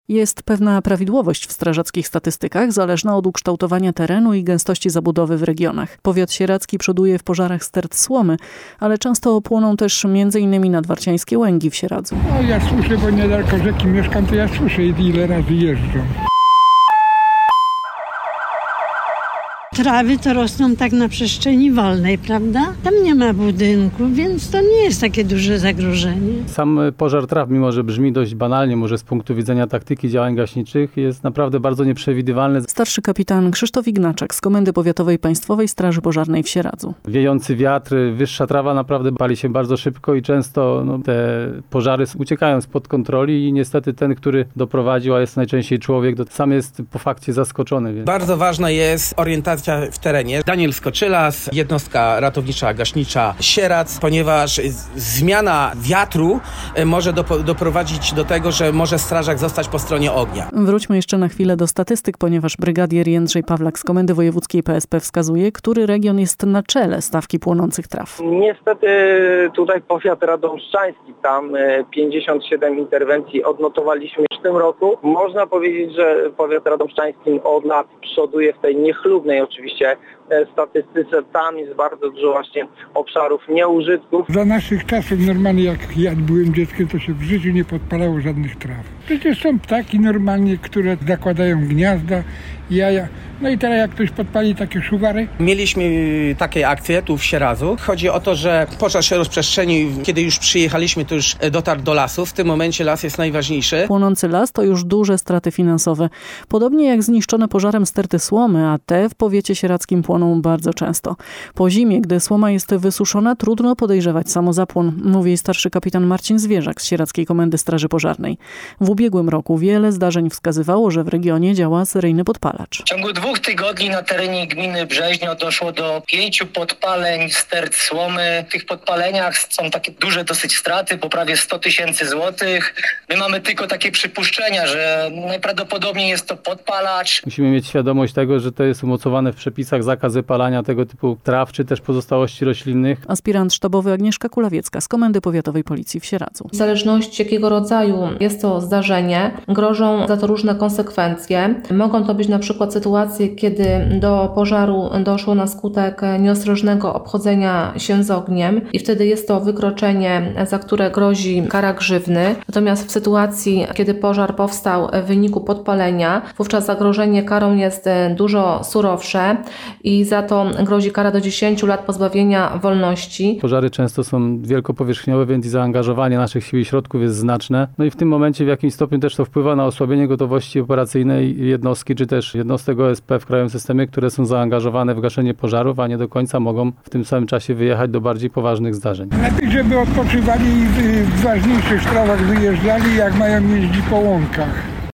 Jest pewna prawidłowość w strażackich statystykach, zależna od ukształtowania terenu i gęstości zabudowy w regionach. Powiat sieradzki przoduje w pożarach stert słomy, ale często płoną też m.in. nadwarciańskie Łęgi w Sieradzu. No, ja słyszę, bo niedaleko rzeki mieszkam, to ja słyszę, ile razy jeżdżą. Trawy to rosną tak na przestrzeni wolnej, prawda? Tam nie ma budynku, więc to nie jest takie duże zagrożenie. Sam pożar traw, mimo że brzmi dość banalnie, może z punktu widzenia taktyki działań gaśniczych, jest naprawdę bardzo nieprzewidywalny. Starszy kapitan Krzysztof Ignaczak z Komendy Powiatowej Państwowej Straży Pożarnej w Sieradzu. Wiejący wiatr, wyższa trawa naprawdę pali się bardzo szybko i często te pożary uciekają spod kontroli i niestety ten, który doprowadził, a jest najczęściej człowiek, to sam jest po fakcie zaskoczony. Więc bardzo ważna jest orientacja w terenie. Daniel Skoczylas, jednostka ratownicza gaśnicza Sieradz, ponieważ zmiana wiatru może doprowadzić do tego, że może strażak zostać po stronie ognia. Wróćmy jeszcze na chwilę do statystyk, ponieważ brygadier Jędrzej Pawlak z Komendy Wojewódzkiej PSP wskazuje, który region jest na czele stawki płonących traw. Niestety tutaj powiat radomszczański, tam 57 interwencji odnotowaliśmy już w tym roku. Można powiedzieć, że powiat radomszczański od lat przoduje w tej niechlubnej oczywiście statystyce. Tam jest bardzo dużo właśnie obszarów nieużytków. Za naszych czasów normalnie, jak ja byłem dzieckiem, to się w życiu nie podpalało żadnych traw. Przecież są ptaki normalnie, które zakładają gniazda, jaja. No i teraz jak ktoś podpali takie szuwary? Mieliśmy takie akcje tu w Sieradzu. Chodzi o to, że pożar się rozprzestrzenił. Kiedy już przyjechaliśmy, to już dotarł do lasu. W tym momencie las jest najważniejszy. Płonący las to już duże straty finansowe. Podobnie jak zniszczone pożarem sterty słomy, a te w powiecie sieradzkim płoną bardzo często. Po zimie, gdy słoma jest wysuszona, trudno podejrzewać samozapłon, mówi starszy kapitan Marcin Zwierzak z Sieradzkiej Komendy Straży Pożarnej. W ubiegłym roku wiele zdarzeń wskazywało, że w regionie działa seryjny podpalacz. W ciągu 2 tygodni na terenie gminy Brzeźnio doszło do 5 podpaleń stert słomy. W tych podpaleniach są takie duże dosyć straty, po prawie 100 000 złotych. My mamy tylko takie przypuszczenia, że najprawdopodobniej jest to podpalacz. musimy mieć świadomość tego, że to jest umocowane w przepisach zakaz wypalania tego typu traw, czy też pozostałości roślinnych. Aspirant sztabowy Agnieszka Kulawiecka z Komendy Powiatowej Policji w Sieradzu. W zależności jakiego rodzaju jest to zdarzenie, grożą za to różne konsekwencje. Mogą to być na przykład sytuacje, kiedy do pożaru doszło na skutek nieostrożnego obchodzenia się z ogniem i wtedy jest to wykroczenie, za które grozi kara grzywny. Natomiast w sytuacji, kiedy pożar powstał w wyniku podpalenia, wówczas zagrożenie karą jest dużo surowsze i za to grozi kara do 10 lat pozbawienia wolności. Pożary często są wielkopowierzchniowe, więc i zaangażowanie naszych sił i środków jest znaczne. No i w tym momencie w jakimś stopniu też to wpływa na osłabienie gotowości operacyjnej jednostki, czy też jednostek OSP w krajowym systemie, które są zaangażowane w gaszenie pożarów, a nie do końca mogą w tym samym czasie wyjechać do bardziej poważnych zdarzeń. Lepiej, żeby odpoczywali i w ważniejszych sprawach wyjeżdżali, jak mają jeździć po łąkach.